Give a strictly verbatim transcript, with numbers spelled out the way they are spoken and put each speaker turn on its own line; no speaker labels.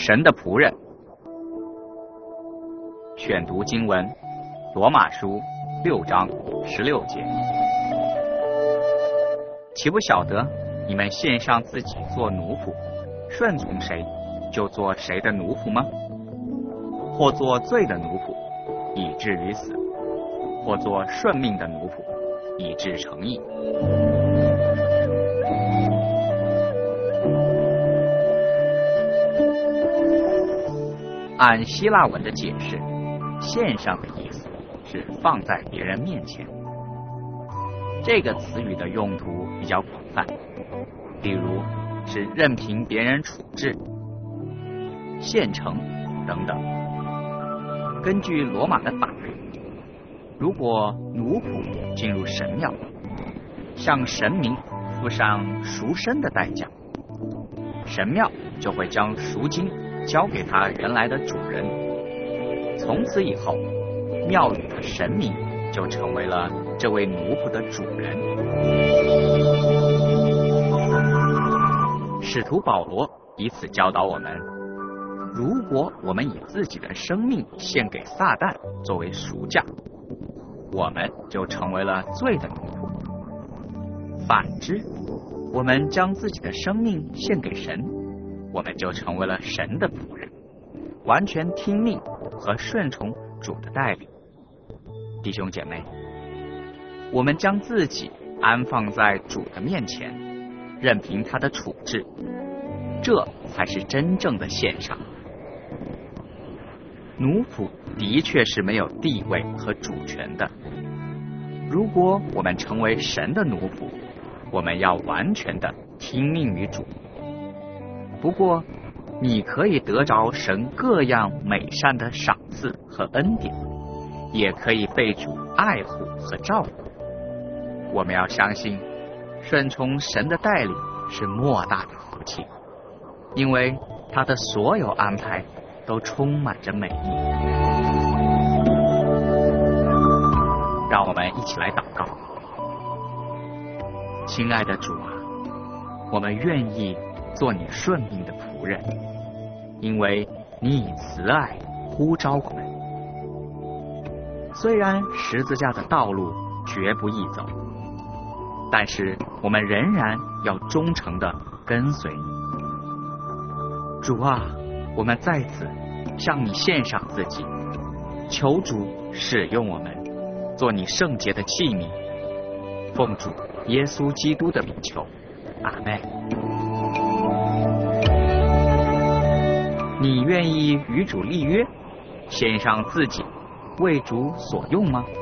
神的仆人。选读经文：罗马书六章十六节。岂不晓得你们献上自己做奴仆，顺从谁，就做谁的奴仆吗？或做罪的奴仆，以至于死；或做顺命的奴仆，以致成义。按希腊文的解释，献上的意思是放在别人面前。这个词语的用途比较广泛，比如是任凭别人处置、献呈等等。根据罗马的法律，如果奴仆进入神庙，向神明付上赎身的代价，神庙就会将赎金交给他原来的主人。从此以后，庙宇的神明就成为了这位奴仆的主人。使徒保罗以此教导我们，如果我们以自己的生命献给撒旦作为赎价，我们就成为了罪的奴仆。反之，我们将自己的生命献给神，我们就成为了神的仆人，完全听命和顺从主的带领。弟兄姐妹，我们将自己安放在主的面前，任凭他的处置，这才是真正的献上。奴仆的确是没有地位和主权的。如果我们成为神的奴仆，我们要完全的听命于主。不过，你可以得着神各样美善的赏赐和恩典，也可以被主爱护和照顾。我们要相信，顺从神的带领是莫大的福气，因为他的所有安排都充满着美意。让我们一起来祷告。亲爱的主啊，我们愿意做你顺命的仆人，因为你以慈爱呼召我们。虽然十字架的道路绝不易走，但是我们仍然要忠诚地跟随你。主啊，我们在此向你献上自己，求主使用我们，做你圣洁的器皿。奉主耶稣基督的名求，阿们。你愿意与主立约，献上自己，为主所用吗？